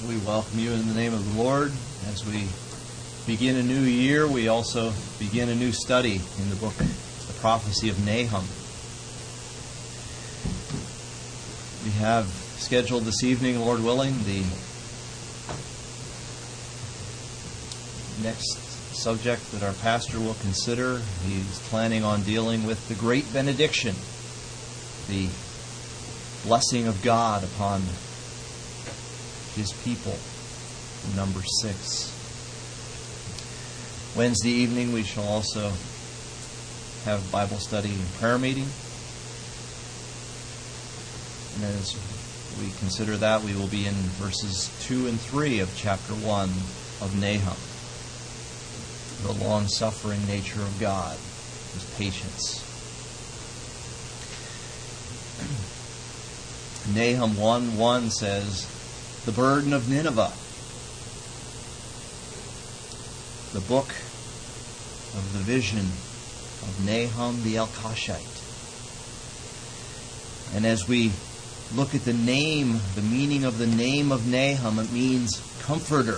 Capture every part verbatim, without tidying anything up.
We welcome you in the name of the Lord. As we begin a new year, we also begin a new study in the book, the prophecy of Nahum. We have scheduled this evening, Lord willing, the next subject that our pastor will consider. He's planning on dealing with the great benediction, the blessing of God upon His people, number six. Wednesday evening we shall also have Bible study and prayer meeting. And as we consider that, we will be in verses two and three of chapter one of Nahum. The long-suffering nature of God, His patience. Nahum one one says, "The burden of Nineveh." The book of the vision of Nahum the Elkoshite. And as we look at the name, the meaning of the name of Nahum, it means comforter.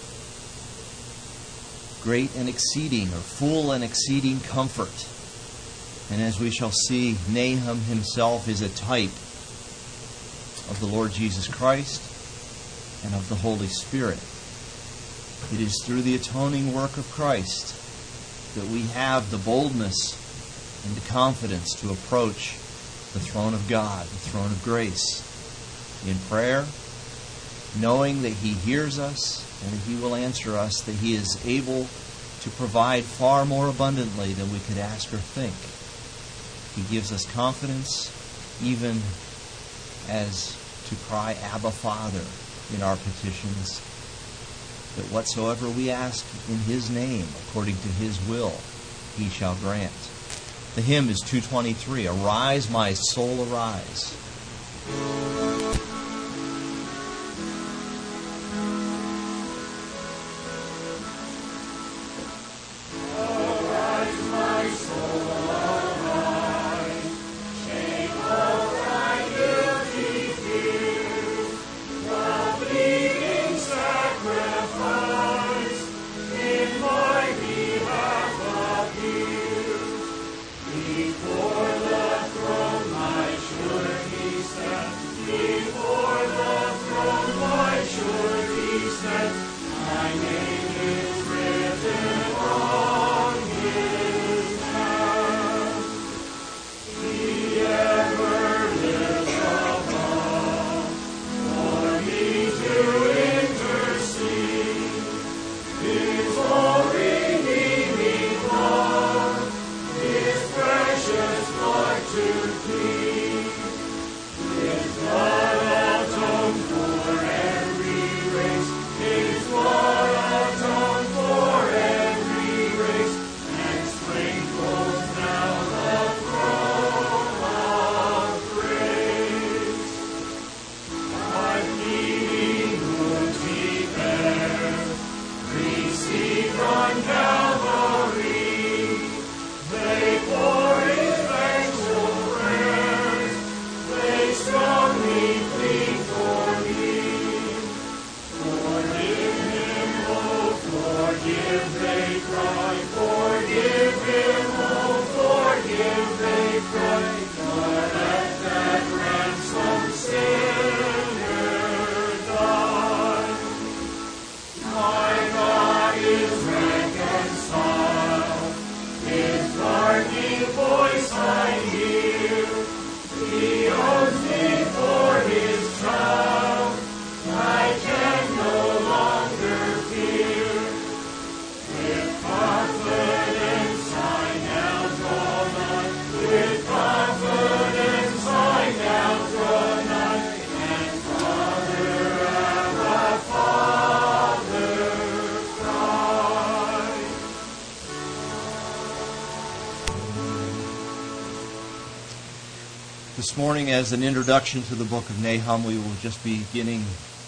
Great and exceeding, or full and exceeding comfort. And as we shall see, Nahum himself is a type of the Lord Jesus Christ and of the Holy Spirit. It is through the atoning work of Christ that we have the boldness and the confidence to approach the throne of God, the throne of grace, in prayer, knowing that He hears us and that He will answer us, that He is able to provide far more abundantly than we could ask or think. He gives us confidence even as to cry, "Abba, Father," in our petitions, that whatsoever we ask in His name, according to His will, He shall grant. The hymn is two twenty-three, "Arise, my soul, arise." This morning, as an introduction to the book of Nahum, we will just be beginning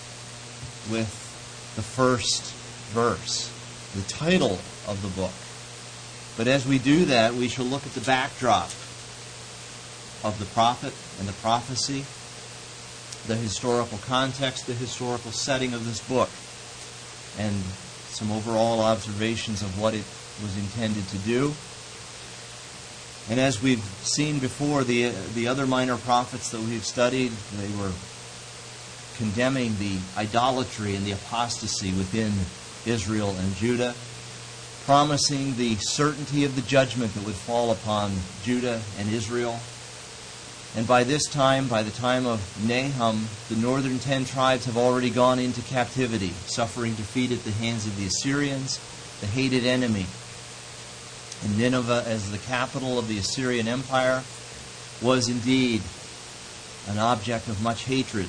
with the first verse, the title of the book. But as we do that, we shall look at the backdrop of the prophet and the prophecy the historical context, the historical setting of this book, and some overall observations of what it was intended to do. And as we've seen before, the the other minor prophets that we've studied, they were condemning the idolatry and the apostasy within Israel and Judah, promising the certainty of the judgment that would fall upon Judah and Israel. And by this time, by the time of Nahum, the northern ten tribes have already gone into captivity, suffering defeat at the hands of the Assyrians, the hated enemy. And Nineveh, as the capital of the Assyrian Empire, was indeed an object of much hatred.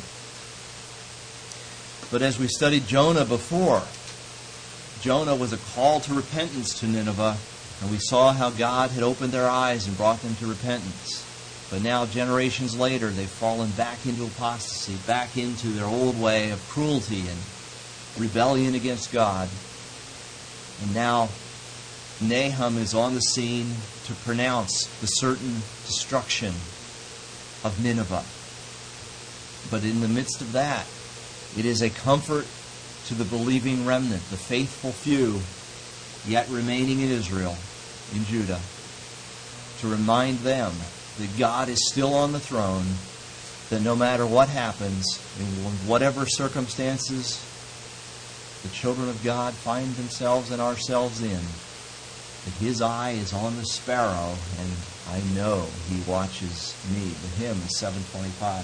But as we studied Jonah before, Jonah was a call to repentance to Nineveh, and we saw how God had opened their eyes and brought them to repentance. But now, generations later, they've fallen back into apostasy, back into their old way of cruelty and rebellion against God. And now, Nahum is on the scene to pronounce the certain destruction of Nineveh. But in the midst of that, it is a comfort to the believing remnant, the faithful few, yet remaining in Israel, in Judah, to remind them that God is still on the throne, that no matter what happens, in whatever circumstances the children of God find themselves and ourselves in, that His eye is on the sparrow, and I know He watches me. The hymn is seven twenty-five.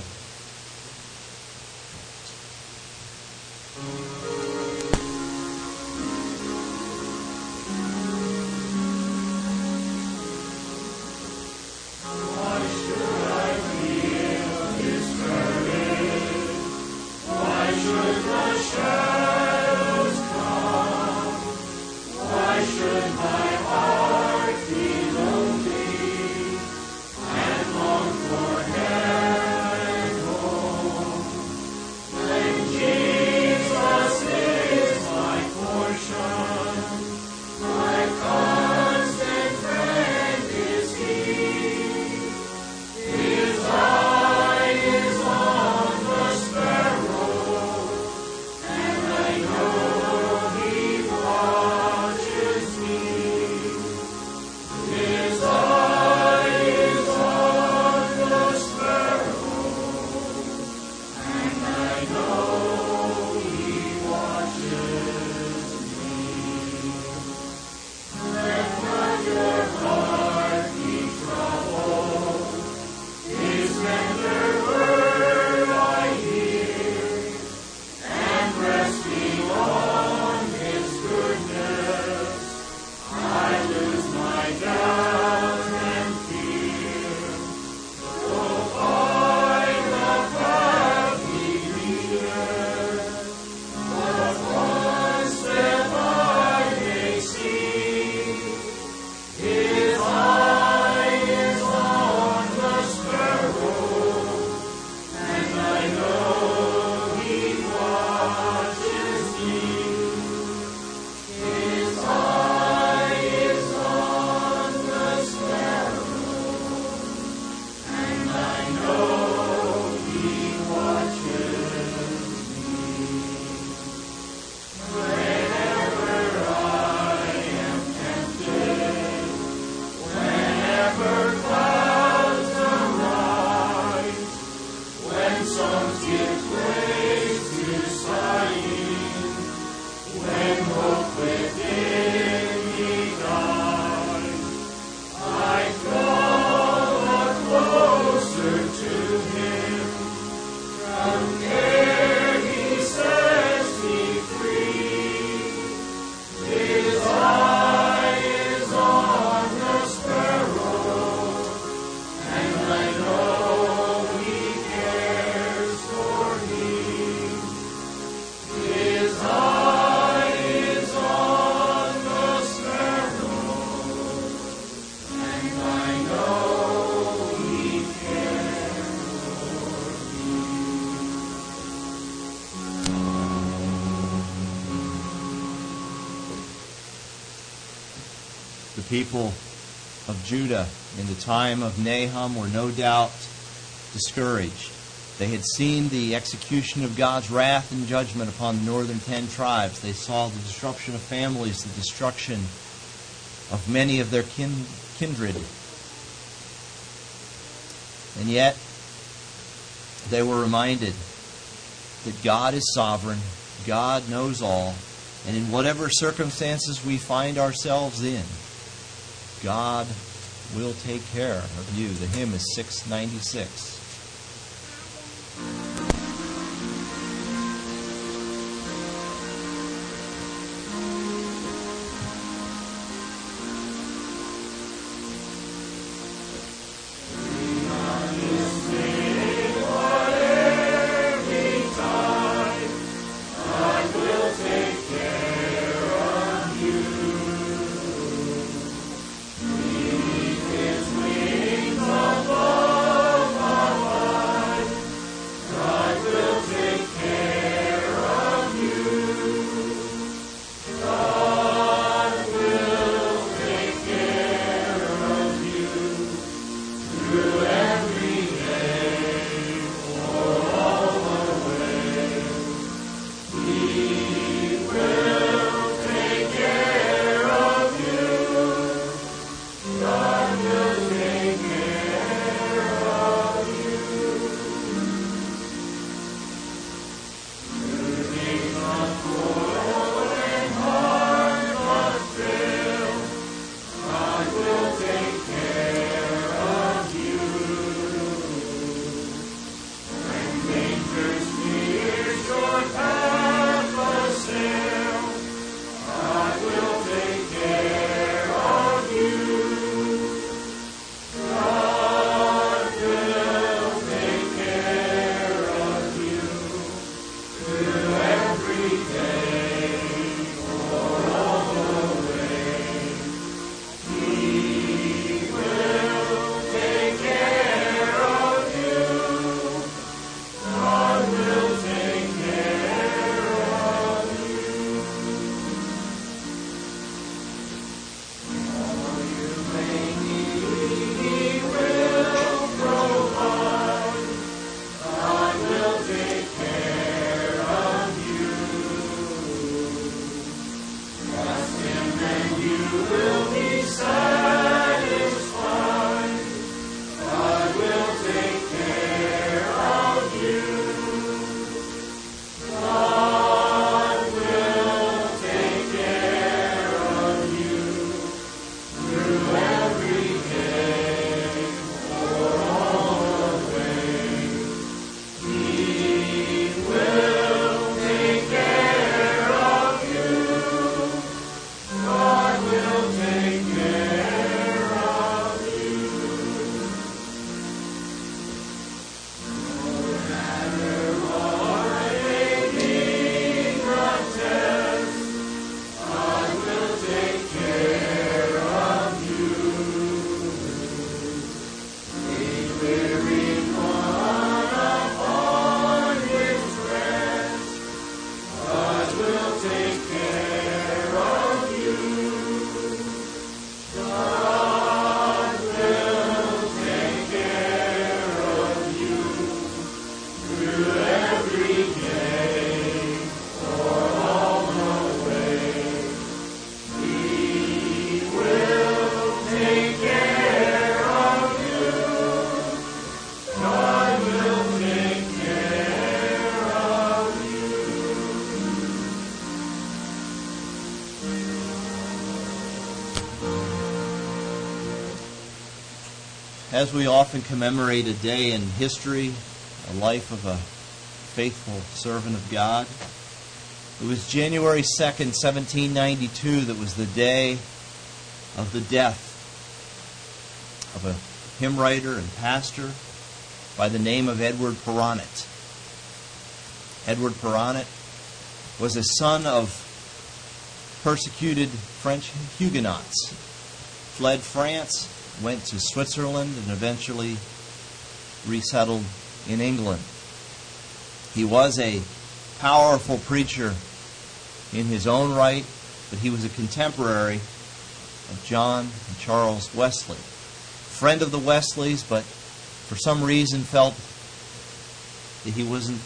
The people of Judah in the time of Nahum were no doubt discouraged. They had seen the execution of God's wrath and judgment upon the northern ten tribes. They saw the disruption of families, the destruction of many of their kin- kindred. And yet, they were reminded that God is sovereign, God knows all, and in whatever circumstances we find ourselves in, God will take care of you. The hymn is six ninety-six. As we often commemorate a day in history, a life of a faithful servant of God, it was January second, seventeen ninety-two that was the day of the death of a hymn writer and pastor by the name of Edward Perronet. Edward Perronet was a son of persecuted French Huguenots, fled France, went to Switzerland, and eventually resettled in England. He was a powerful preacher in his own right, but he was a contemporary of John and Charles Wesley. Friend of the Wesleys, but for some reason felt that he wasn't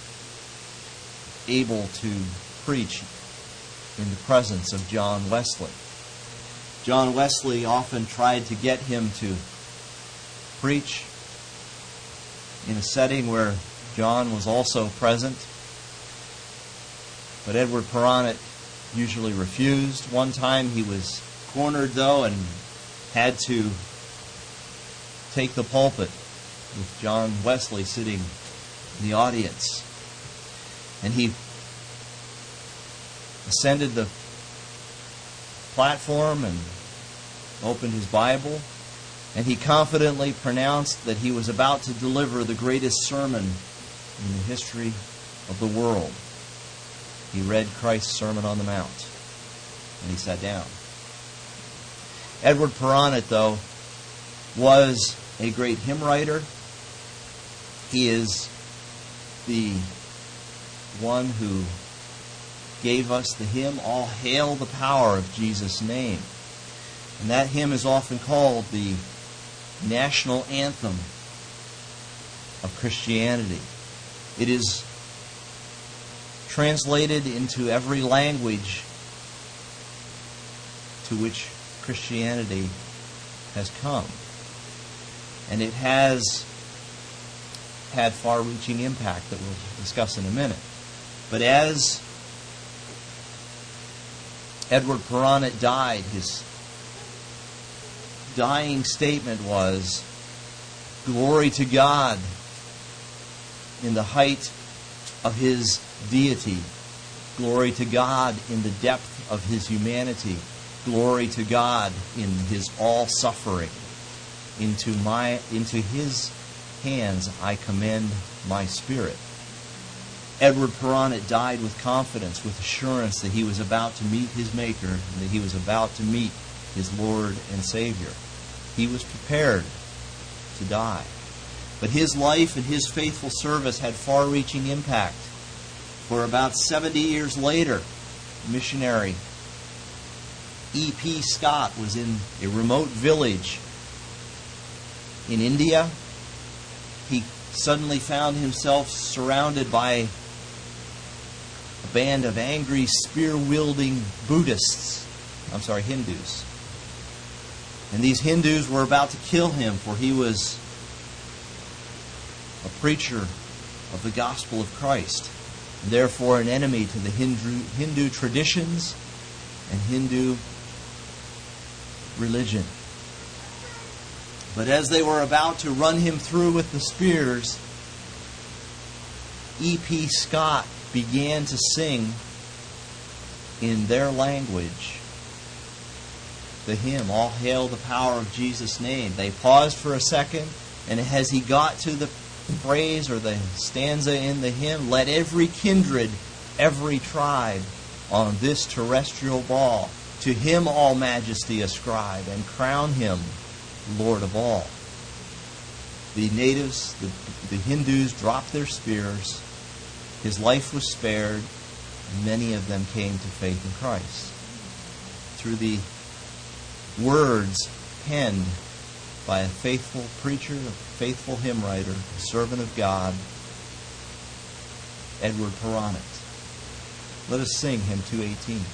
able to preach in the presence of John Wesley. John Wesley often tried to get him to preach in a setting where John was also present, but Edward Perronet usually refused. One time he was cornered, though, and had to take the pulpit with John Wesley sitting in the audience. And he ascended the platform and opened his Bible, and he confidently pronounced that he was about to deliver the greatest sermon in the history of the world. He read Christ's Sermon on the Mount, and he sat down. Edward Perronet, though, was a great hymn writer. He is the one who gave us the hymn, "All Hail the Power of Jesus' Name." And that hymn is often called the national anthem of Christianity. It is translated into every language to which Christianity has come. And it has had far-reaching impact that we'll discuss in a minute. But as Edward Perronet died, his dying statement was, "Glory to God in the height of His deity. Glory to God in the depth of His humanity. Glory to God in His all-suffering. Into my, into His hands I commend my spirit." Edward Perronet died with confidence, with assurance that he was about to meet his Maker and that he was about to meet his Lord and Savior. He was prepared to die. But his life and his faithful service had far-reaching impact. For about seventy years later, missionary E P Scott was in a remote village in India. He suddenly found himself surrounded by a band of angry, spear-wielding Buddhists. I'm sorry, Hindus. And these Hindus were about to kill him, for he was a preacher of the gospel of Christ, and therefore an enemy to the Hindu, Hindu traditions and Hindu religion. But as they were about to run him through with the spears, E P Scott began to sing in their language the hymn, "All Hail the Power of Jesus' Name." They paused for a second, and as he got to the phrase or the stanza in the hymn, "Let every kindred, every tribe on this terrestrial ball to Him all majesty ascribe and crown Him Lord of all." The natives, the, the Hindus, dropped their spears. His life was spared, and many of them came to faith in Christ through the words penned by a faithful preacher, a faithful hymn writer, a servant of God, Edward Perronet. Let us sing hymn two eighteen.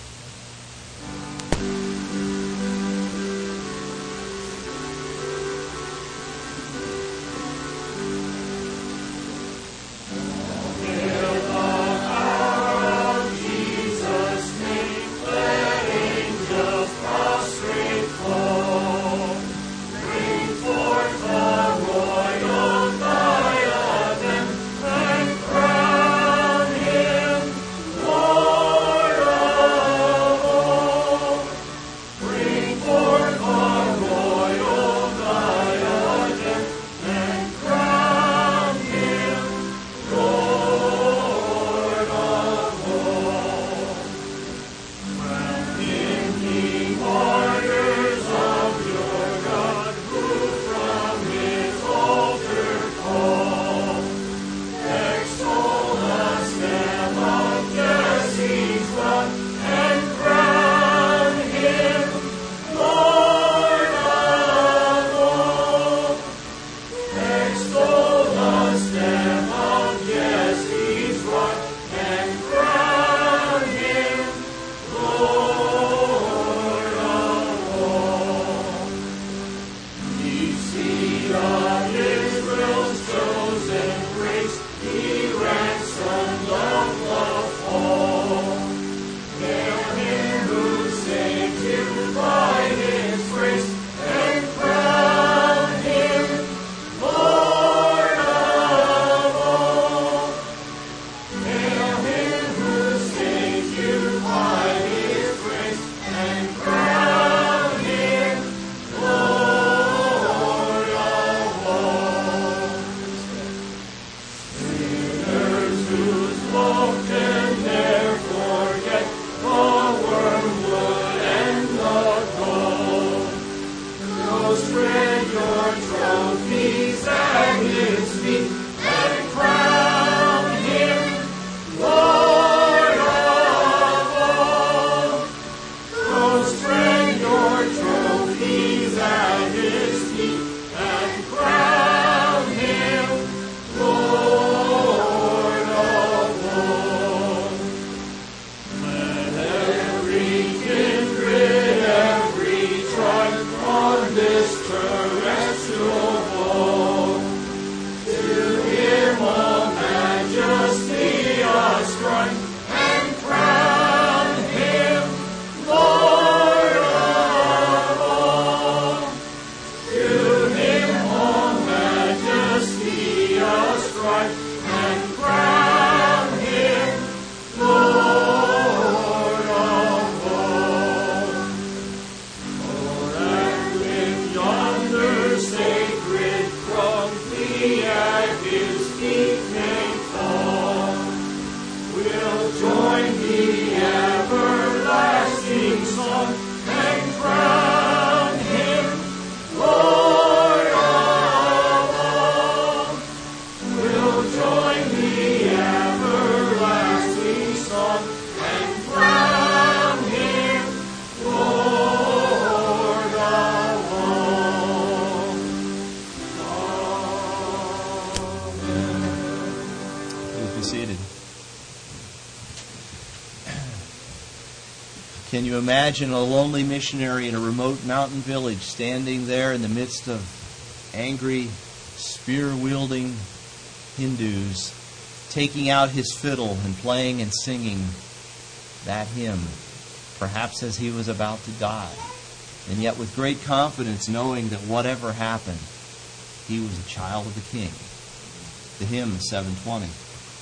seated. Can you imagine a lonely missionary in a remote mountain village standing there in the midst of angry, spear-wielding Hindus, taking out his fiddle and playing and singing that hymn, perhaps as he was about to die, and yet with great confidence knowing that whatever happened, he was a child of the King? The hymn is seven twenty.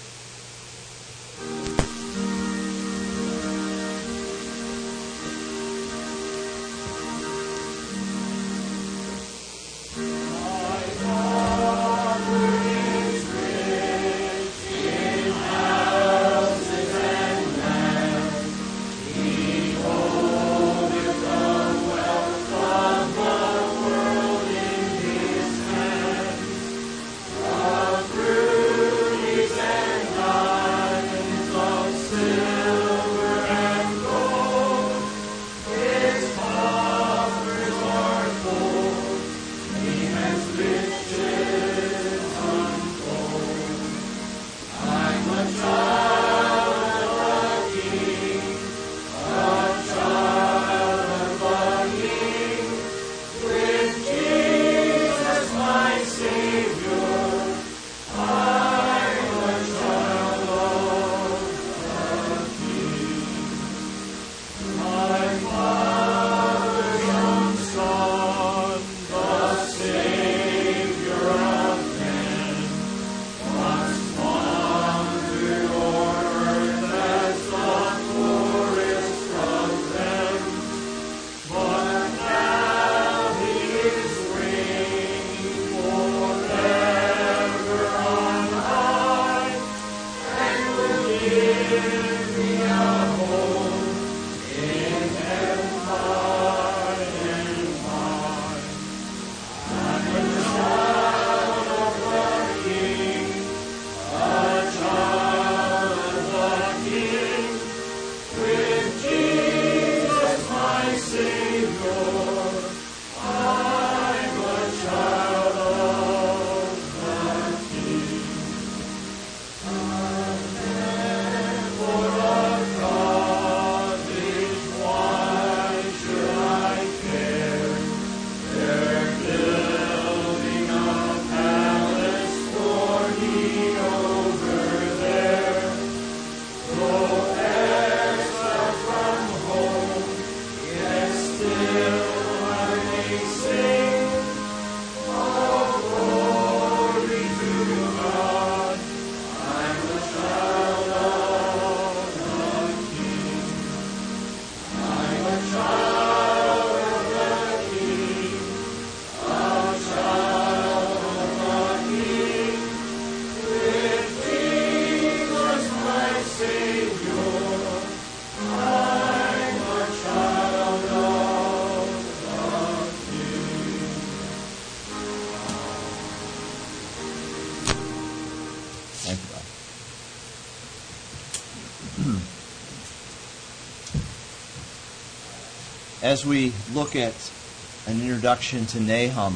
As we look at an introduction to Nahum,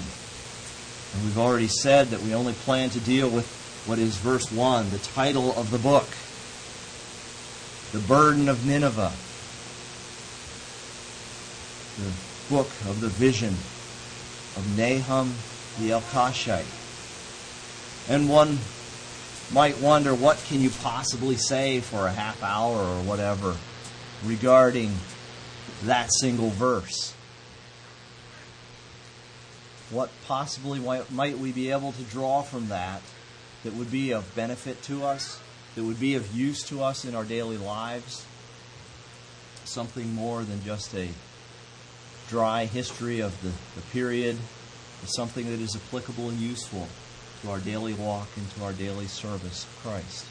and we've already said that we only plan to deal with what is verse one, the title of the book, The Burden of Nineveh, the book of the vision of Nahum the Elkoshite. And one might wonder, what can you possibly say for a half hour or whatever regarding that single verse? What possibly might we be able to draw from that that would be of benefit to us, that would be of use to us in our daily lives? Something more than just a dry history of the, the period, but something that is applicable and useful to our daily walk and to our daily service of Christ.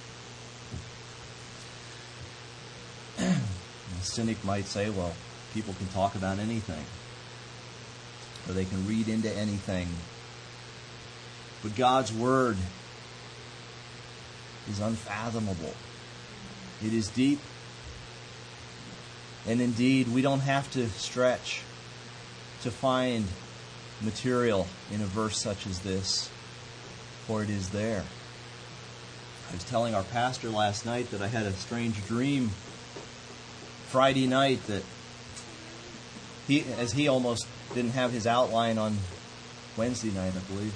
The cynic might say, well, people can talk about anything, or they can read into anything. But God's Word is unfathomable. It is deep. And indeed, we don't have to stretch to find material in a verse such as this, for it is there. I was telling our pastor last night that I had a strange dream Friday night that he, as he almost didn't have his outline on Wednesday night, I believe.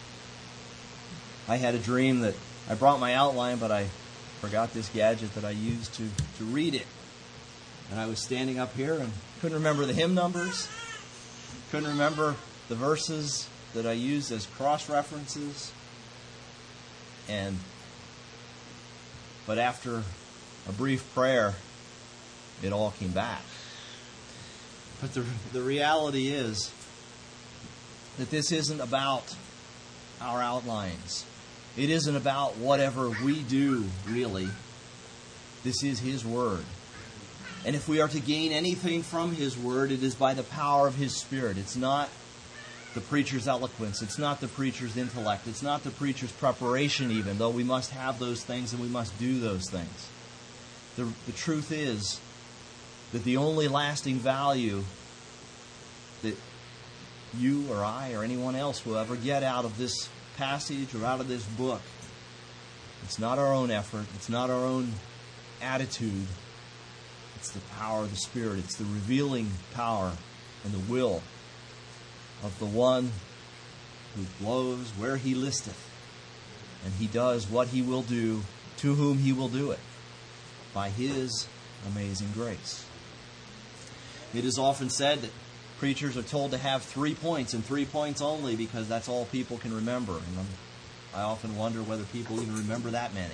I had a dream that I brought my outline, but I forgot this gadget that I used to, to read it. And I was standing up here and couldn't remember the hymn numbers, couldn't remember the verses that I used as cross-references. And but after a brief prayer, it all came back. But the the reality is that this isn't about our outlines. It isn't about whatever we do, really. This is His Word. And if we are to gain anything from His Word, it is by the power of His Spirit. It's not the preacher's eloquence. It's not the preacher's intellect. It's not the preacher's preparation even, though we must have those things and we must do those things. The, the truth is that the only lasting value that you or I or anyone else will ever get out of this passage or out of this book, it's not our own effort. It's not our own attitude. It's the power of the Spirit. It's the revealing power and the will of the one who blows where He listeth, and He does what He will do to whom He will do it by His amazing grace. It is often said that preachers are told to have three points and three points only because that's all people can remember. And I often wonder whether people even remember that many.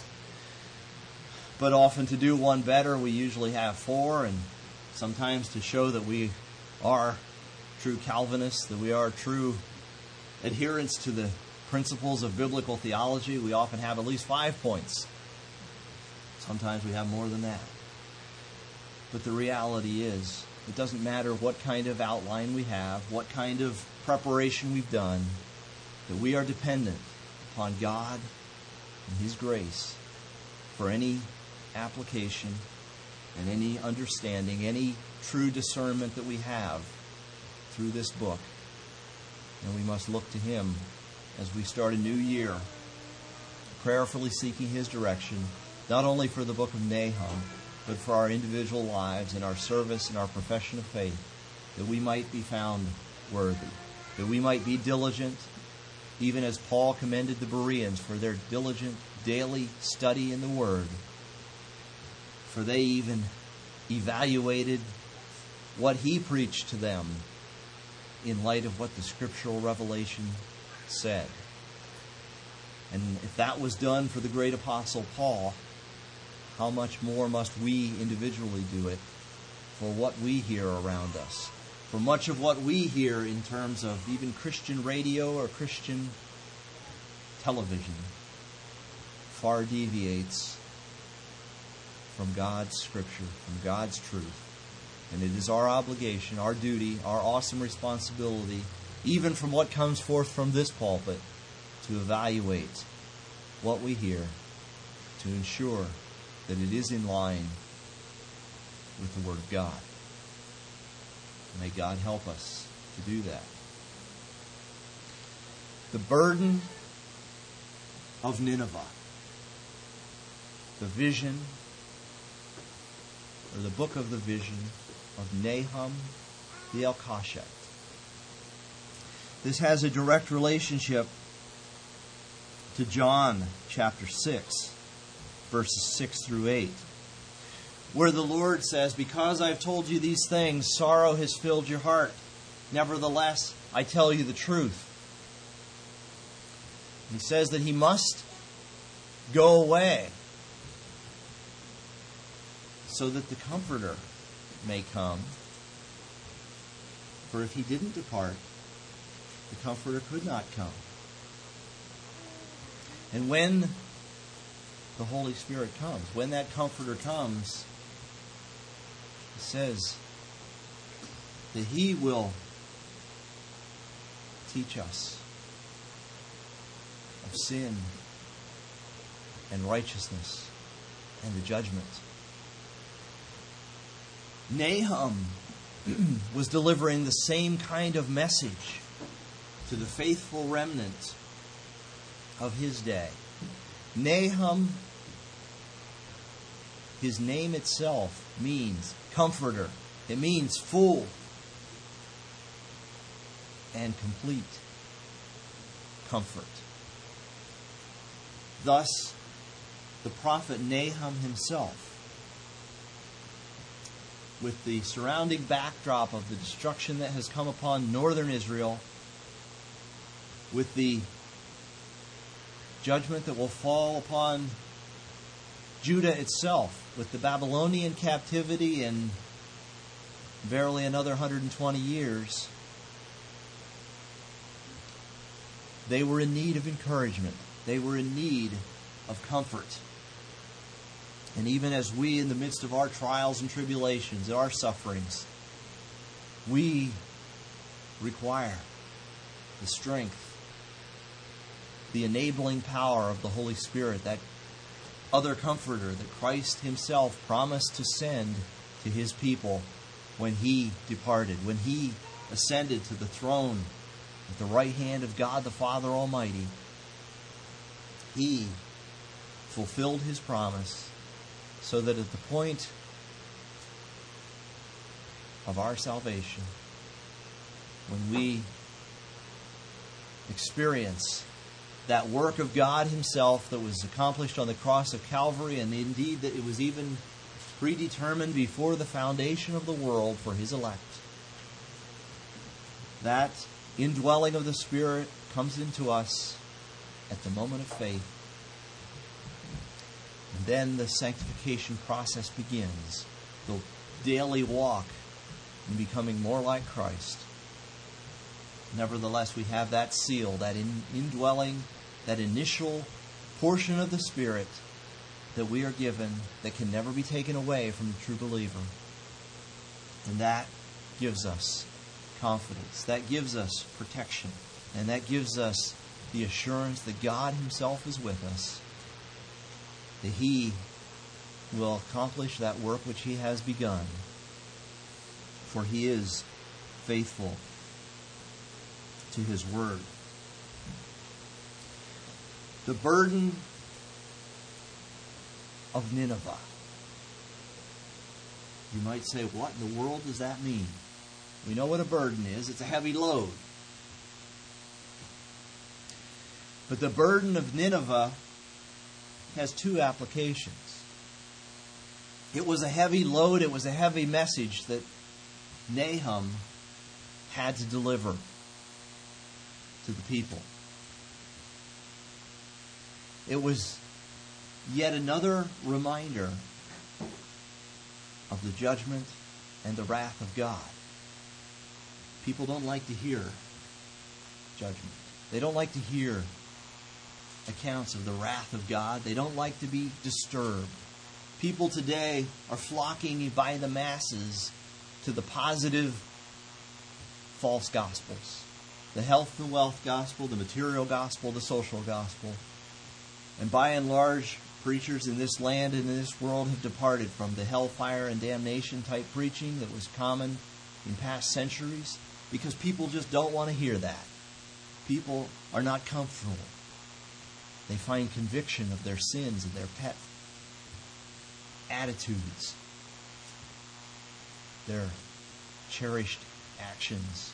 But often to do one better, we usually have four, and sometimes to show that we are true Calvinists, that we are true adherents to the principles of biblical theology, we often have at least five points. Sometimes we have more than that. But the reality is, it doesn't matter what kind of outline we have, what kind of preparation we've done, that we are dependent upon God and His grace for any application and any understanding, any true discernment that we have through this book. And we must look to Him as we start a new year, prayerfully seeking His direction, not only for the book of Nahum, but for our individual lives and our service and our profession of faith, that we might be found worthy, that we might be diligent, even as Paul commended the Bereans for their diligent daily study in the Word, for they even evaluated what he preached to them in light of what the scriptural revelation said. And if that was done for the great apostle Paul, how much more must we individually do it for what we hear around us? For much of what we hear in terms of even Christian radio or Christian television far deviates from God's Scripture, from God's truth. And it is our obligation, our duty, our awesome responsibility, even from what comes forth from this pulpit, to evaluate what we hear, to ensure that it is in line with the Word of God. May God help us to do that. The burden of Nineveh. The vision, or the book of the vision of Nahum the Elkoshite. This has a direct relationship to John chapter six, verses six through eight, where the Lord says, "Because I've told you these things, sorrow has filled your heart. Nevertheless, I tell you the truth." He says that he must go away so that the Comforter may come. For if he didn't depart, the Comforter could not come. And when the Holy Spirit comes, when that Comforter comes, it says that he will teach us of sin and righteousness and the judgment. Nahum was delivering the same kind of message to the faithful remnant of his day. Nahum, his name itself means comforter. It means full and complete comfort. Thus, the prophet Nahum himself, with the surrounding backdrop of the destruction that has come upon northern Israel, with the judgment that will fall upon Judah itself, with the Babylonian captivity and verily another one hundred twenty years, they were in need of encouragement. They were in need of comfort. And even as we, in the midst of our trials and tribulations, our sufferings, we require the strength, the enabling power of the Holy Spirit, that other comforter that Christ himself promised to send to his people when he departed, when he ascended to the throne at the right hand of God the Father Almighty. He fulfilled his promise so that at the point of our salvation, when we experience that work of God himself that was accomplished on the cross of Calvary, and indeed that it was even predetermined before the foundation of the world for his elect, that indwelling of the Spirit comes into us at the moment of faith. And then the sanctification process begins. The daily walk in becoming more like Christ. Nevertheless, we have that seal, that in, indwelling, that initial portion of the Spirit that we are given that can never be taken away from the true believer. And that gives us confidence. That gives us protection. And that gives us the assurance that God himself is with us, that he will accomplish that work which he has begun, for he is faithful to his word. The burden of Nineveh. You might say, what in the world does that mean? We know what a burden is. It's a heavy load. But the burden of Nineveh has two applications. It was a heavy load. It was a heavy message that Nahum had to deliver to the people. It was yet another reminder of the judgment and the wrath of God. People don't like to hear judgment. They don't like to hear accounts of the wrath of God. They don't like to be disturbed. People today are flocking by the masses to the positive false gospels. The health and wealth gospel, the material gospel, the social gospel. And by and large, preachers in this land and in this world have departed from the hellfire and damnation type preaching that was common in past centuries, because people just don't want to hear that. People are not comfortable. They find conviction of their sins and their pet attitudes, their cherished actions.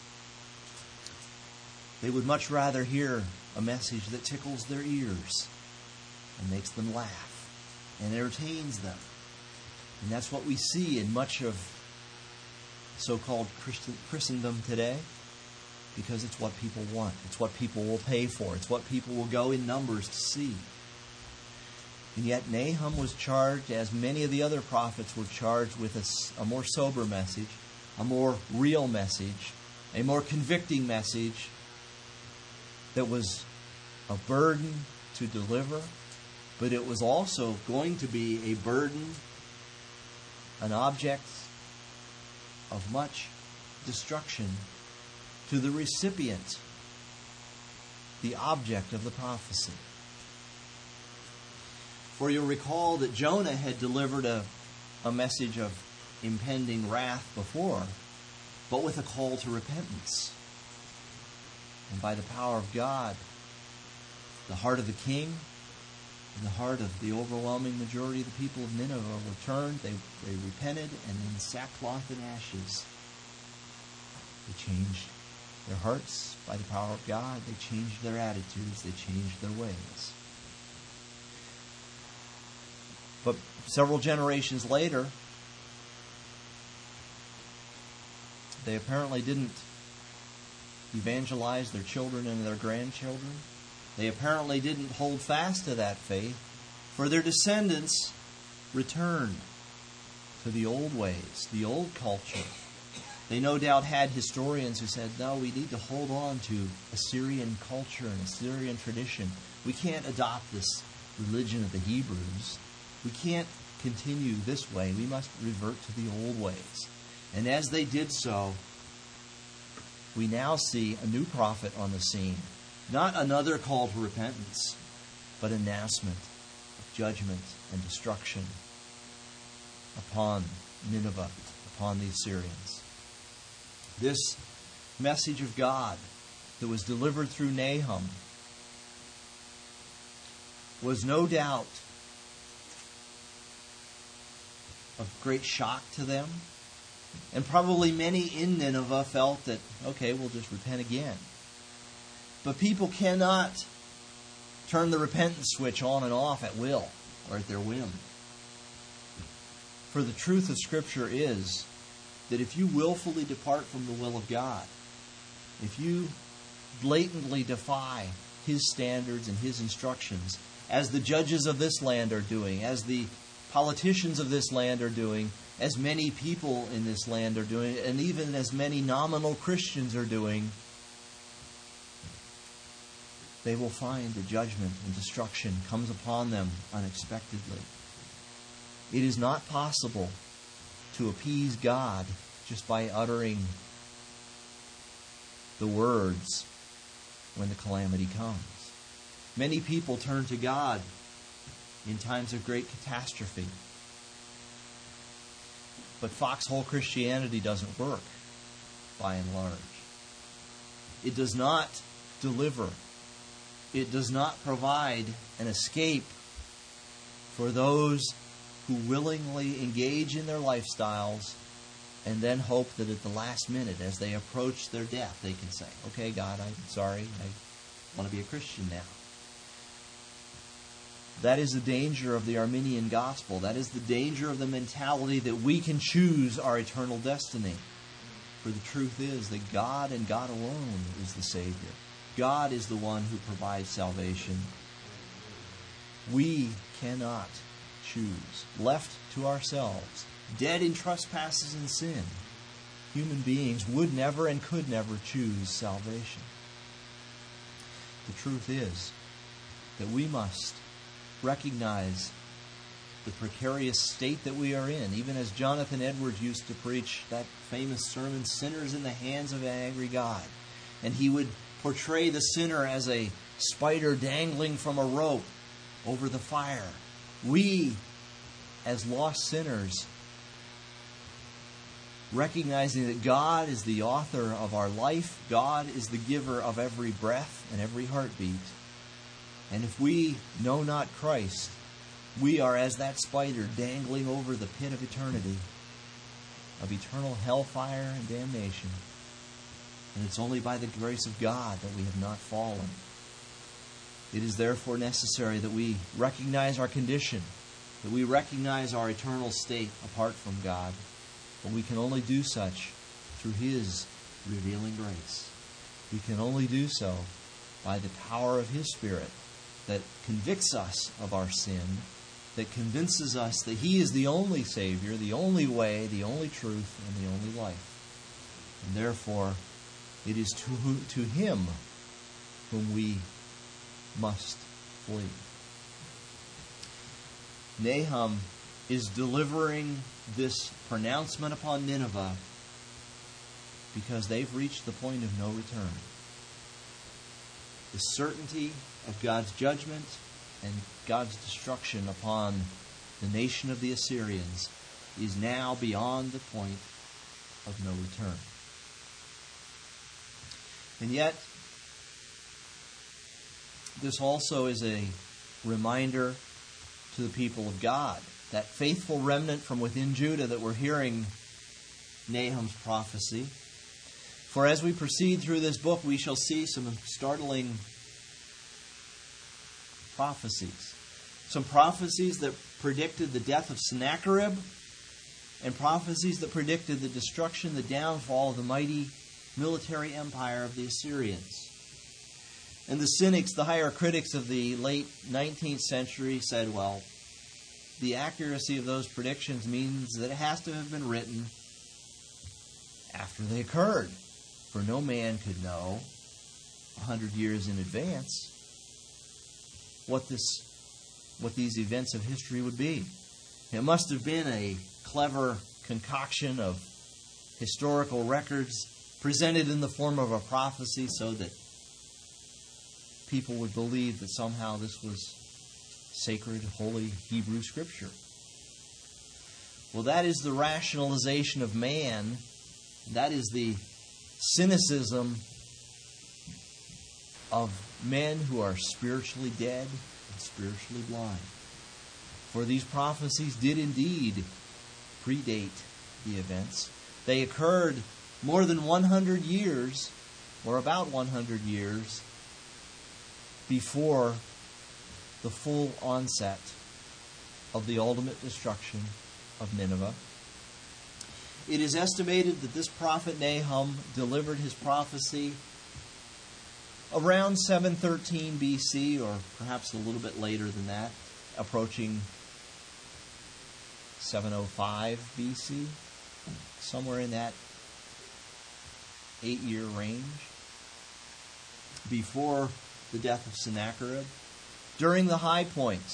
They would much rather hear a message that tickles their ears and makes them laugh and entertains them. And that's what we see in much of so-called Christian, Christendom today, because it's what people want. It's what people will pay for. It's what people will go in numbers to see. And yet Nahum was charged, as many of the other prophets were charged, with a, a more sober message, a more real message, a more convicting message that was a burden to deliver, but it was also going to be a burden, an object of much destruction to the recipient, the object of the prophecy. For you'll recall that Jonah had delivered a, a message of impending wrath before, but with a call to repentance. And by the power of God, the heart of the king in the heart of the overwhelming majority of the people of Nineveh returned, they, they repented, and in sackcloth and ashes, they changed their hearts by the power of God. They changed their attitudes. They changed their ways. But several generations later, they apparently didn't evangelize their children and their grandchildren. They apparently didn't hold fast to that faith, for their descendants returned to the old ways, the old culture. They no doubt had historians who said, no, we need to hold on to Assyrian culture and Assyrian tradition. We can't adopt this religion of the Hebrews. We can't continue this way. We must revert to the old ways. And as they did so, we now see a new prophet on the scene. Not another call to repentance, but announcement of judgment and destruction upon Nineveh, upon the Assyrians. This message of God that was delivered through Nahum was no doubt of great shock to them. And probably many in Nineveh felt that, okay, we'll just repent again. But people cannot turn the repentance switch on and off at will or at their whim. For the truth of Scripture is that if you willfully depart from the will of God, if you blatantly defy His standards and His instructions, as the judges of this land are doing, as the politicians of this land are doing, as many people in this land are doing, and even as many nominal Christians are doing, they will find that judgment and destruction comes upon them unexpectedly. It is not possible to appease God just by uttering the words when the calamity comes. Many people turn to God in times of great catastrophe. But foxhole Christianity doesn't work, by and large. It does not deliver. It does not provide an escape for those who willingly engage in their lifestyles and then hope that at the last minute, as they approach their death, they can say, okay, God, I'm sorry, I want to be a Christian now. That is the danger of the Arminian gospel. That is the danger of the mentality that we can choose our eternal destiny. For the truth is that God and God alone is the Savior. God is the one who provides salvation. We cannot choose. Left to ourselves, dead in trespasses and sin, human beings would never and could never choose salvation. The truth is that we must recognize the precarious state that we are in. Even as Jonathan Edwards used to preach that famous sermon, Sinners in the Hands of an Angry God. And he would portray the sinner as a spider dangling from a rope over the fire. We, as lost sinners, recognizing that God is the author of our life, God is the giver of every breath and every heartbeat. And if we know not Christ, we are as that spider dangling over the pit of eternity, of eternal hellfire and damnation. And it's only by the grace of God that we have not fallen. It is therefore necessary that we recognize our condition, that we recognize our eternal state apart from God. But we can only do such through His revealing grace. We can only do so by the power of His Spirit that convicts us of our sin, that convinces us that He is the only Savior, the only way, the only truth, and the only life. And therefore, it is to, to Him whom we must flee. Nahum is delivering this pronouncement upon Nineveh because they've reached the point of no return. The certainty of God's judgment and God's destruction upon the nation of the Assyrians is now beyond the point of no return. And yet, this also is a reminder to the people of God, that faithful remnant from within Judah that we're hearing Nahum's prophecy. For as we proceed through this book, we shall see some startling prophecies. Some prophecies that predicted the death of Sennacherib, and prophecies that predicted the destruction, the downfall of the mighty military empire of the Assyrians. And the cynics, the higher critics of the late nineteenth century said, well, the accuracy of those predictions means that it has to have been written after they occurred. For no man could know a hundred years in advance what this, what these events of history would be. It must have been a clever concoction of historical records presented in the form of a prophecy so that people would believe that somehow this was sacred, holy Hebrew Scripture. Well, that is the rationalization of man. That is the cynicism of men who are spiritually dead and spiritually blind. For these prophecies did indeed predate the events. They occurred more than one hundred years, or about one hundred years, before the full onset of the ultimate destruction of Nineveh. It is estimated that this prophet Nahum delivered his prophecy around seven thirteen B C, or perhaps a little bit later than that, approaching seven oh five B C, somewhere in that eight-year range, before the death of Sennacherib, during the high points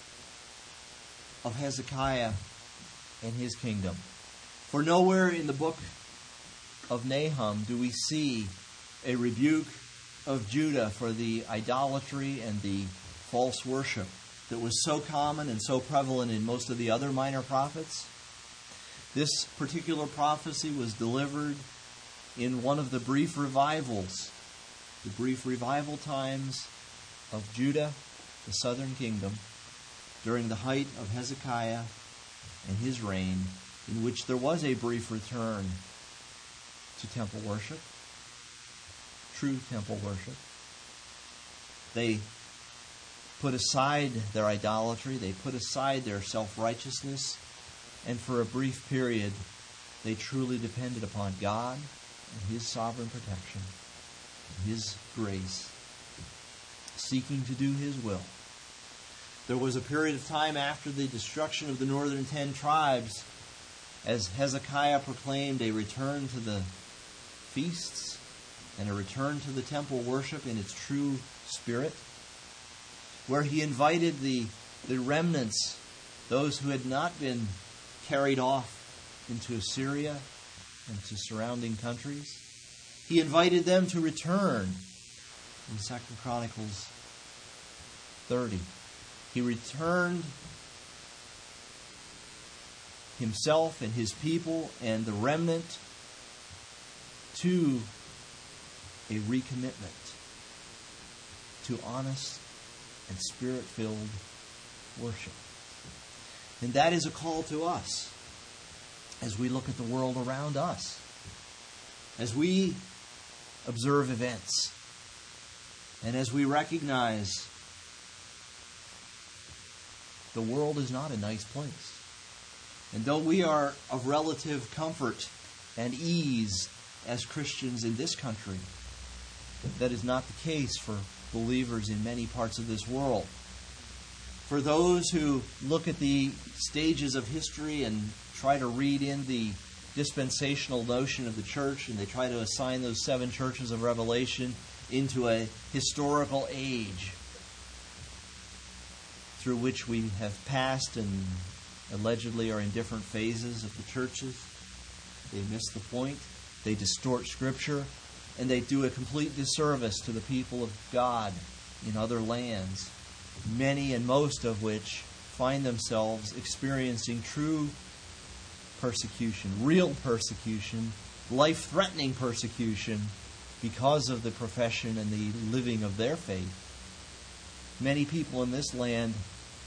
of Hezekiah and his kingdom. For nowhere in the book of Nahum do we see a rebuke of Judah for the idolatry and the false worship that was so common and so prevalent in most of the other minor prophets. This particular prophecy was delivered in one of the brief revivals, the brief revival times of Judah, the southern kingdom, during the height of Hezekiah and his reign, in which there was a brief return to temple worship, true temple worship. They put aside their idolatry, they put aside their self-righteousness, and for a brief period they truly depended upon God and His sovereign protection, His grace, seeking to do His will. There was a period of time after the destruction of the northern ten tribes, as Hezekiah proclaimed a return to the feasts and a return to the temple worship in its true spirit, where he invited the, the remnants, those who had not been carried off into Assyria and to surrounding countries. He invited them to return in Second Chronicles thirty. He returned himself and his people and the remnant to a recommitment to honest and spirit-filled worship. And that is a call to us as we look at the world around us, as we observe events, and as we recognize the world is not a nice place. And though we are of relative comfort and ease as Christians in this country, that is not the case for believers in many parts of this world. For those who look at the stages of history and try to read in the dispensational notion of the church, and they try to assign those seven churches of Revelation into a historical age through which we have passed and allegedly are in different phases of the churches, they miss the point. They distort Scripture, and they do a complete disservice to the people of God in other lands, many and most of which find themselves experiencing true persecution, real persecution, life-threatening persecution because of the profession and the living of their faith. Many people in this land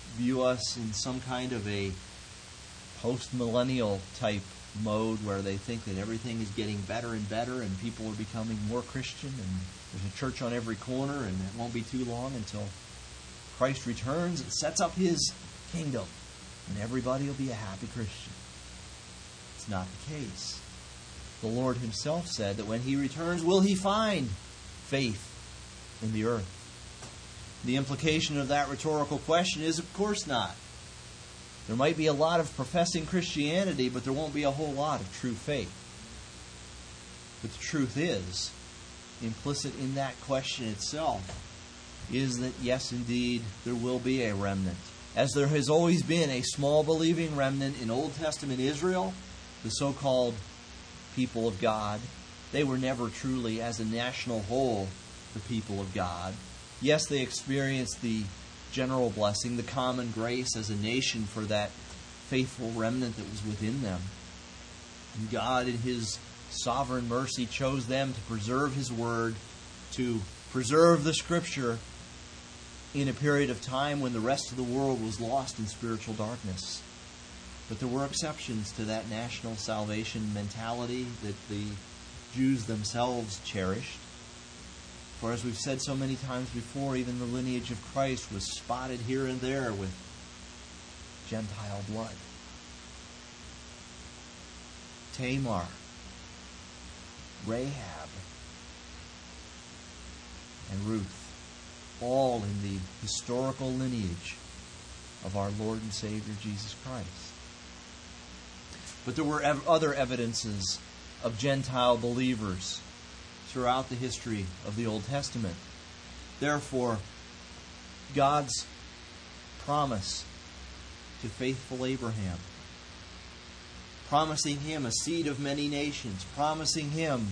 view us in some kind of a post-millennial type mode where they think that everything is getting better and better and people are becoming more Christian and there's a church on every corner and it won't be too long until Christ returns and sets up His kingdom and everybody will be a happy Christian. It's not the case. The Lord Himself said that when He returns, will He find faith in the earth? The implication of that rhetorical question is, of course not. There might be a lot of professing Christianity, but there won't be a whole lot of true faith. But the truth is, implicit in that question itself, is that yes, indeed, there will be a remnant. As there has always been a small believing remnant in Old Testament Israel, the so-called people of God, they were never truly, as a national whole, the people of God. Yes, they experienced the general blessing, the common grace as a nation for that faithful remnant that was within them. And God, in His sovereign mercy, chose them to preserve His Word, to preserve the Scripture in a period of time when the rest of the world was lost in spiritual darkness. But there were exceptions to that national salvation mentality that the Jews themselves cherished. For as we've said so many times before, even the lineage of Christ was spotted here and there with Gentile blood. Tamar, Rahab, and Ruth, all in the historical lineage of our Lord and Savior Jesus Christ. But there were ev- other evidences of Gentile believers throughout the history of the Old Testament. Therefore, God's promise to faithful Abraham, promising him a seed of many nations, promising him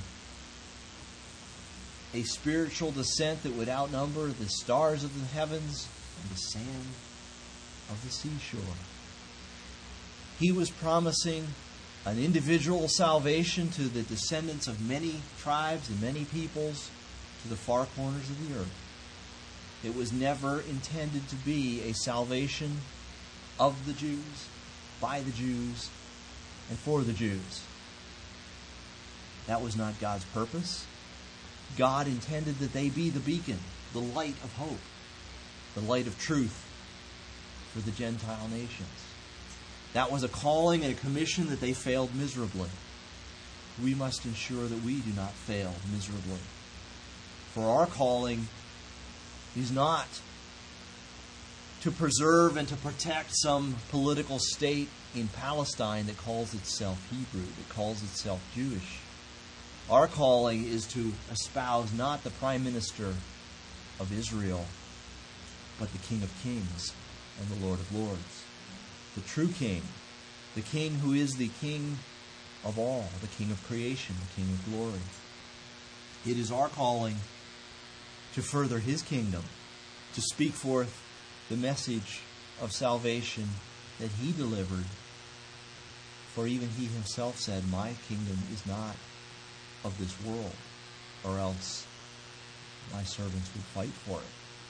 a spiritual descent that would outnumber the stars of the heavens and the sand of the seashore. He was promising an individual salvation to the descendants of many tribes and many peoples to the far corners of the earth. It was never intended to be a salvation of the Jews, by the Jews, and for the Jews. That was not God's purpose. God intended that they be the beacon, the light of hope, the light of truth for the Gentile nations. That was a calling and a commission that they failed miserably. We must ensure that we do not fail miserably. For our calling is not to preserve and to protect some political state in Palestine that calls itself Hebrew, that calls itself Jewish. Our calling is to espouse not the Prime Minister of Israel, but the King of Kings and the Lord of Lords. The true King, the King who is the King of all, the King of creation, the King of glory. It is our calling to further His kingdom, to speak forth the message of salvation that He delivered. For even He Himself said, "My kingdom is not of this world, or else my servants would fight for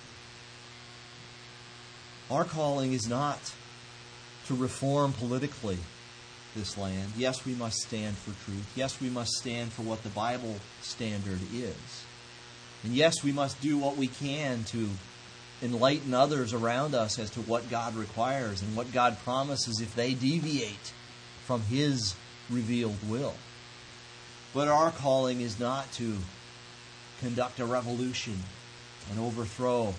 it." Our calling is not to reform politically this land. Yes, we must stand for truth. Yes, we must stand for what the Bible standard is. And yes, we must do what we can to enlighten others around us as to what God requires and what God promises if they deviate from His revealed will. But our calling is not to conduct a revolution and overthrow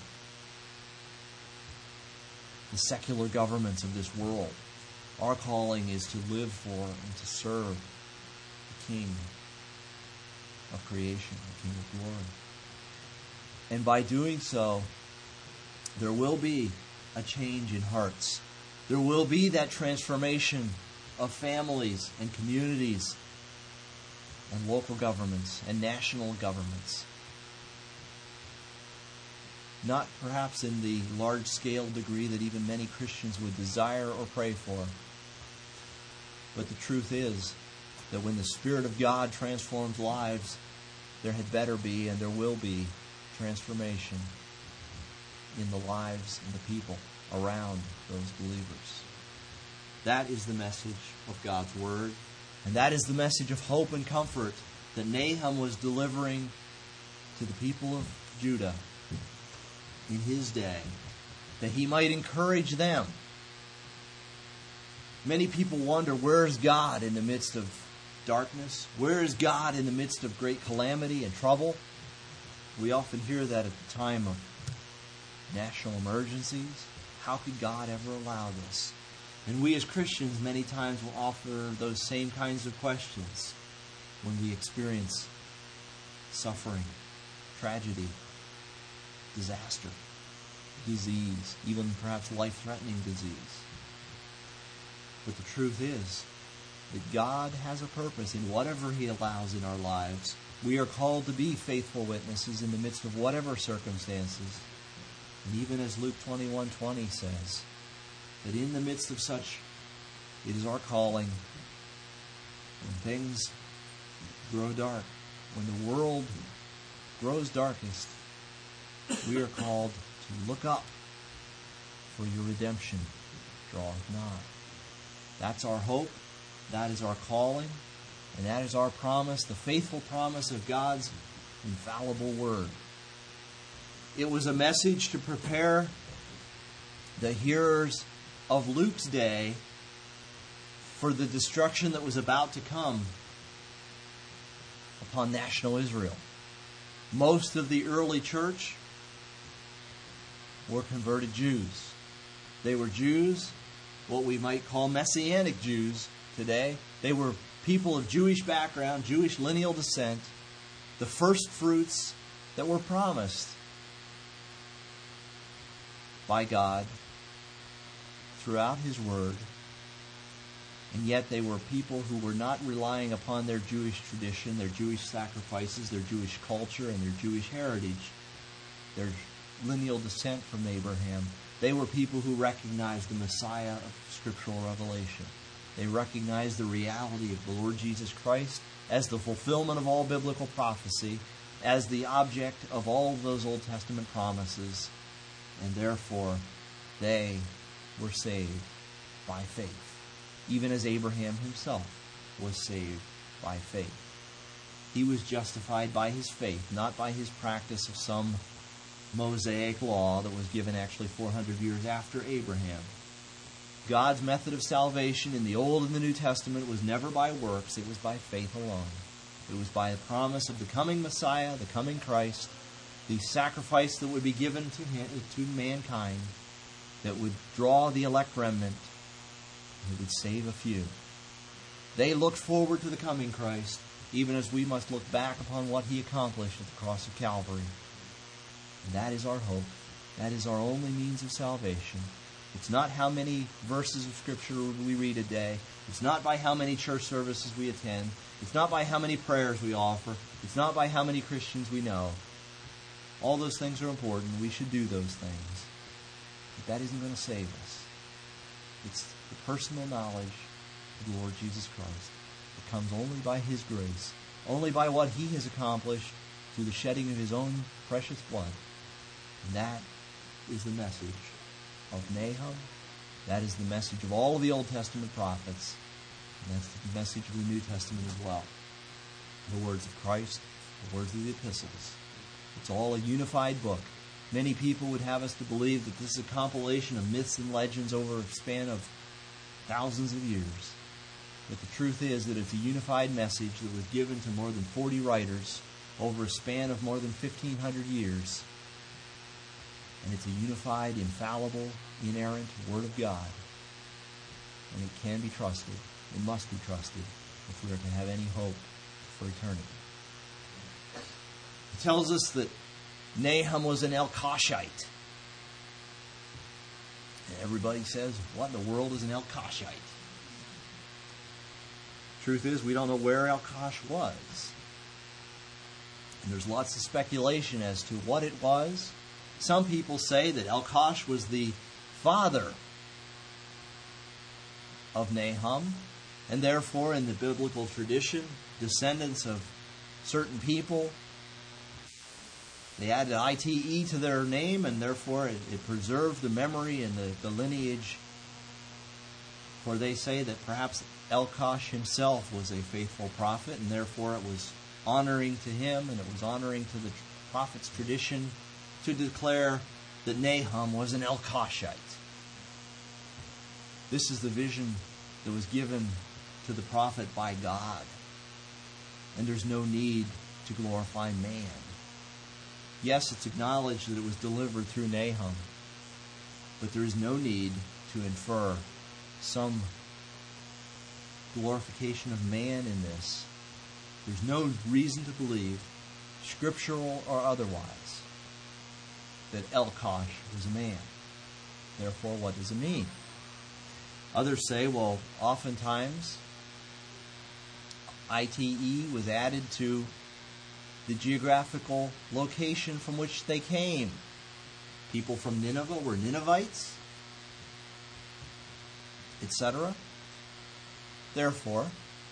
the secular governments of this world. Our calling is to live for and to serve the King of creation, the King of glory. And by doing so, there will be a change in hearts. There will be that transformation of families and communities and local governments and national governments. Not perhaps in the large-scale degree that even many Christians would desire or pray for. But the truth is that when the Spirit of God transforms lives, there had better be and there will be transformation. in the lives and the people around those believers. That is the message of God's Word, and that is the message of hope and comfort that Nahum was delivering to the people of Judah in his day, that he might encourage them. Many people wonder, where is God in the midst of darkness? Where is God in the midst of great calamity and trouble? We often hear that at the time of national emergencies. How could God ever allow this? And we as Christians many times will offer those same kinds of questions when we experience suffering, tragedy, disaster, disease, even perhaps life-threatening disease. But the truth is that God has a purpose in whatever He allows in our lives. We are called to be faithful witnesses in the midst of whatever circumstances. And even as Luke twenty-one twenty says, that in the midst of such, it is our calling, when things grow dark, when the world grows darkest, we are called to look up, for your redemption draweth nigh. That's our hope, that is our calling, and that is our promise, the faithful promise of God's infallible Word. It was a message to prepare the hearers of Luke's day for the destruction that was about to come upon national Israel. Most of the early church were converted Jews. They were Jews, what we might call Messianic Jews today. They were people of Jewish background, Jewish lineal descent, the first fruits that were promised by God throughout His Word. And yet they were people who were not relying upon their Jewish tradition, their Jewish sacrifices, their Jewish culture, and their Jewish heritage, their lineal descent from Abraham. They were people who recognized the Messiah of scriptural revelation. They recognized the reality of the Lord Jesus Christ as the fulfillment of all biblical prophecy, as the object of all of those Old Testament promises, and therefore they were saved by faith, even as Abraham himself was saved by faith. He was justified by his faith, not by his practice of some Mosaic law that was given actually four hundred years after Abraham. God's method of salvation in the Old and the New Testament was never by works, it was by faith alone. It was by the promise of the coming Messiah, the coming Christ, the sacrifice that would be given to him, to mankind, that would draw the elect remnant, and would save a few. They looked forward to the coming Christ, even as we must look back upon what He accomplished at the cross of Calvary. And that is our hope. That is our only means of salvation. It's not how many verses of Scripture we read a day. It's not by how many church services we attend. It's not by how many prayers we offer. It's not by how many Christians we know. All those things are important. We should do those things. But that isn't going to save us. It's the personal knowledge of the Lord Jesus Christ. It comes only by His grace, only by what He has accomplished through the shedding of His own precious blood. And that is the message of Nahum. That is the message of all of the Old Testament prophets. And that's the message of the New Testament as well. The words of Christ, the words of the epistles. It's all a unified book. Many people would have us to believe that this is a compilation of myths and legends over a span of thousands of years. But the truth is that it's a unified message that was given to more than forty writers over a span of more than fifteen hundred years. And it's a unified, infallible, inerrant Word of God. And it can be trusted. It must be trusted if we are to have any hope for eternity. It tells us that Nahum was an Elkoshite. And everybody says, what in the world is an Elkoshite? Truth is, we don't know where Elkosh was. And there's lots of speculation as to what it was. Some people say that Elkosh was the father of Nahum, and therefore in the biblical tradition, descendants of certain people They added I T E to their name, and therefore it, it preserved the memory and the, the lineage. For they say that perhaps Elkosh himself was a faithful prophet, and therefore it was honoring to him, and it was honoring to the prophet's tradition to declare that Nahum was an Elkoshite. This is the vision that was given to the prophet by God. And there's no need to glorify man. Yes, it's acknowledged that it was delivered through Nahum, but there is no need to infer some glorification of man in this. There's no reason to believe, scriptural or otherwise, that Elkosh was a man. Therefore, what does it mean? Others say, well, oftentimes I T E was added to the geographical location from which they came. People from Nineveh were Ninevites, et cetera. Therefore,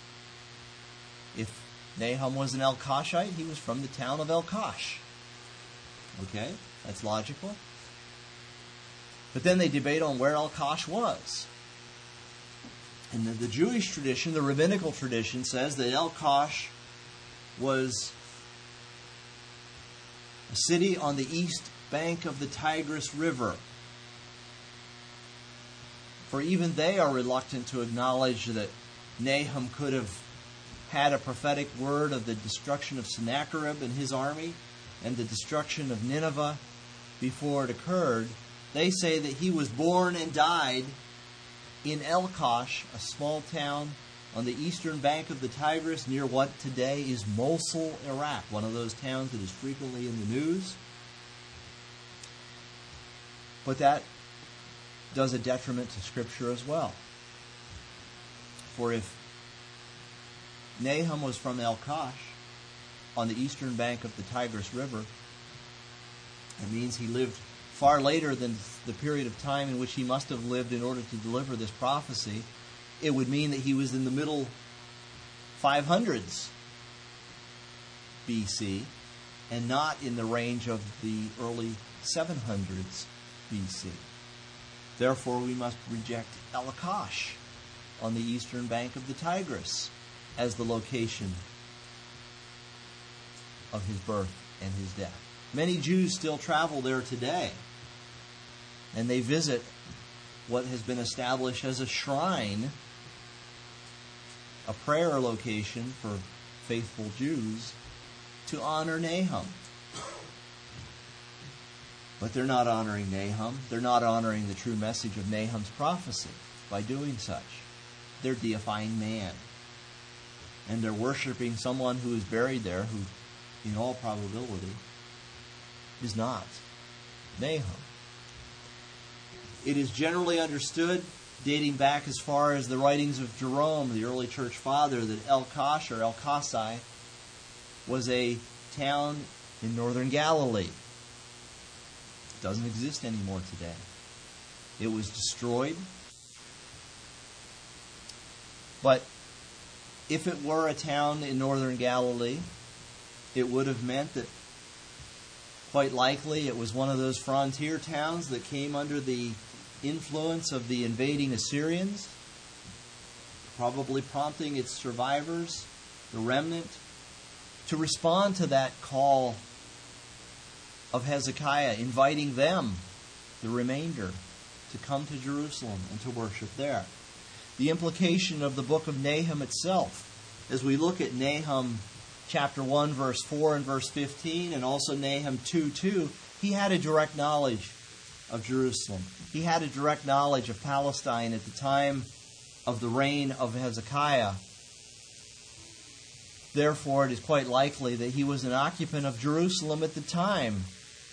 if Nahum was an Elkoshite, he was from the town of Elkosh. Okay, that's logical. But then they debate on where Elkosh was. And the, the Jewish tradition, the rabbinical tradition, says that Elkosh was a city on the east bank of the Tigris River. For even they are reluctant to acknowledge that Nahum could have had a prophetic word of the destruction of Sennacherib and his army and the destruction of Nineveh before it occurred. They say that he was born and died in Elkosh, a small town on the eastern bank of the Tigris near what today is Mosul, Iraq, one of those towns that is frequently in the news. But that does a detriment to Scripture as well. For if Nahum was from Elkosh on the eastern bank of the Tigris River, it means he lived far later than the period of time in which he must have lived in order to deliver this prophecy. It would mean that he was in the middle five hundreds B C and not in the range of the early seven hundreds B C. Therefore, we must reject Elkosh on the eastern bank of the Tigris as the location of his birth and his death. Many Jews still travel there today, and they visit what has been established as a shrine, a prayer location for faithful Jews to honor Nahum. But they're not honoring Nahum. They're not honoring the true message of Nahum's prophecy by doing such. They're deifying man. And they're worshiping someone who is buried there, who, in all probability, is not Nahum. It is generally understood, dating back as far as the writings of Jerome, the early church father, that Elkosh or Elkosai was a town in northern Galilee. It doesn't exist anymore today. It was destroyed. But if it were a town in northern Galilee, it would have meant that quite likely it was one of those frontier towns that came under the influence of the invading Assyrians, probably prompting its survivors, the remnant, to respond to that call of Hezekiah, inviting them, the remainder, to come to Jerusalem and to worship there. The implication of the book of Nahum itself, as we look at Nahum chapter one, verse four and verse fifteen, and also Nahum two two, he had a direct knowledge of Jerusalem. He had a direct knowledge of Palestine at the time of the reign of Hezekiah. Therefore, it is quite likely that he was an occupant of Jerusalem at the time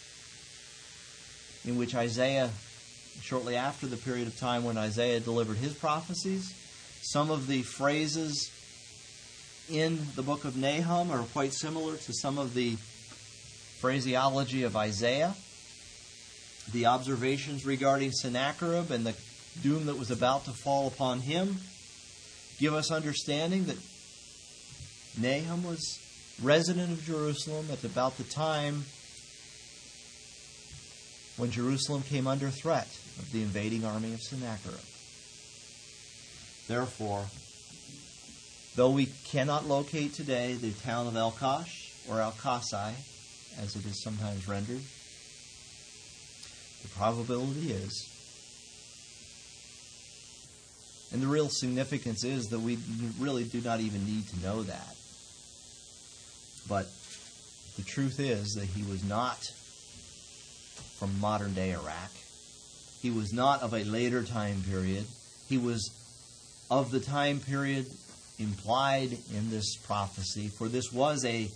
in which Isaiah, shortly after the period of time when Isaiah delivered his prophecies, some of the phrases in the book of Nahum are quite similar to some of the phraseology of Isaiah. The observations regarding Sennacherib and the doom that was about to fall upon him give us understanding that Nahum was resident of Jerusalem at about the time when Jerusalem came under threat of the invading army of Sennacherib. Therefore, though we cannot locate today the town of Elkosh or Elkasai, as it is sometimes rendered, the probability is, and the real significance is that we really do not even need to know that. But the truth is that he was not from modern-day Iraq. He was not of a later time period. He was of the time period implied in this prophecy, for this was a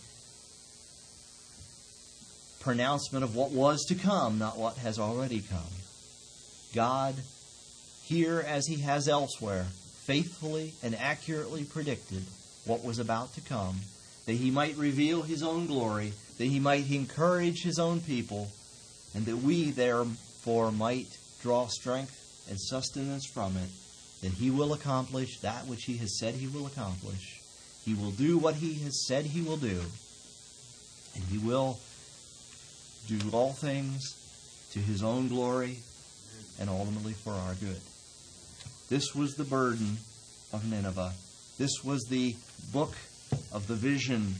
pronouncement of what was to come, not what has already come. God, here as he has elsewhere, faithfully and accurately predicted what was about to come, that he might reveal his own glory, that he might encourage his own people, and that we therefore might draw strength and sustenance from it, that he will accomplish that which he has said he will accomplish. He will do what he has said he will do, and he will do all things to his own glory and ultimately for our good. This was the burden of Nineveh. This was the book of the vision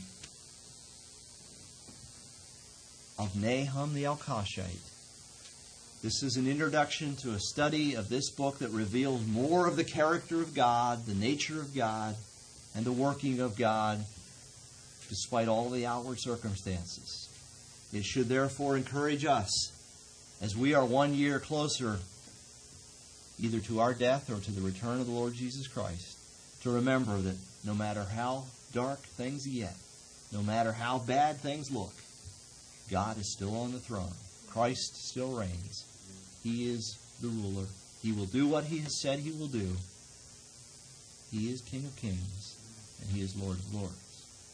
of Nahum the Elkoshite. This is an introduction to a study of this book that reveals more of the character of God, the nature of God, and the working of God, despite all the outward circumstances. It should therefore encourage us, as we are one year closer either to our death or to the return of the Lord Jesus Christ, to remember that no matter how dark things get, no matter how bad things look, God is still on the throne. Christ still reigns. He is the ruler. He will do what he has said he will do. He is King of kings, and he is Lord of lords.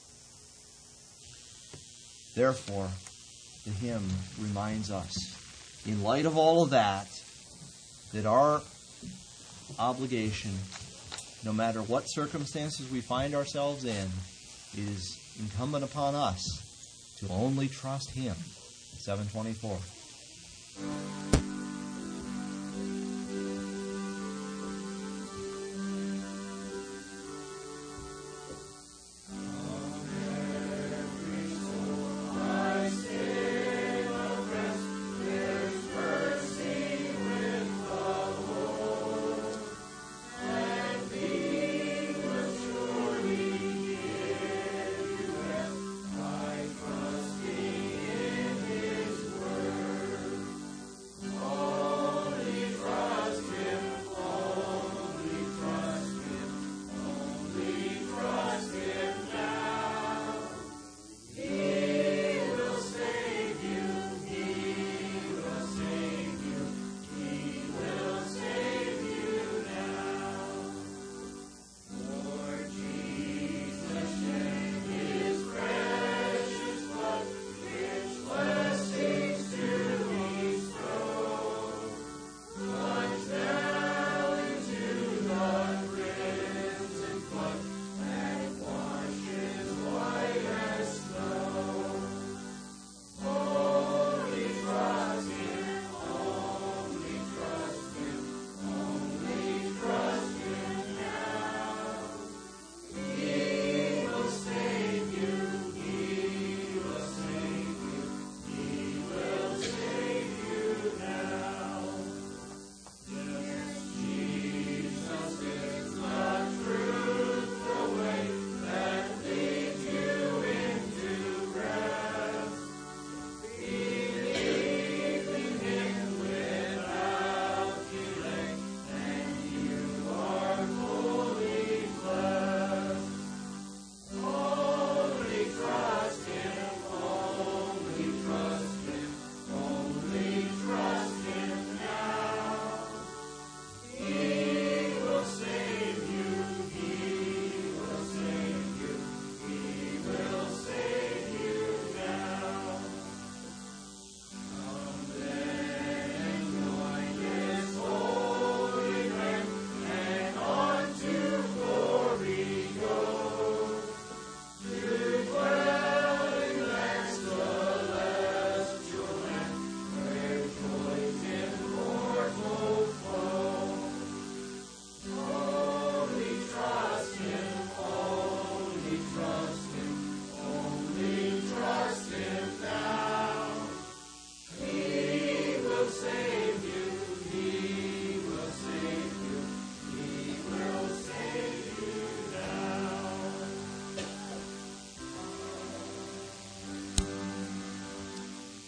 Therefore, the hymn reminds us, in light of all of that, that our obligation, no matter what circumstances we find ourselves in, is incumbent upon us to only trust him. seven twenty-four.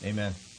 Amen.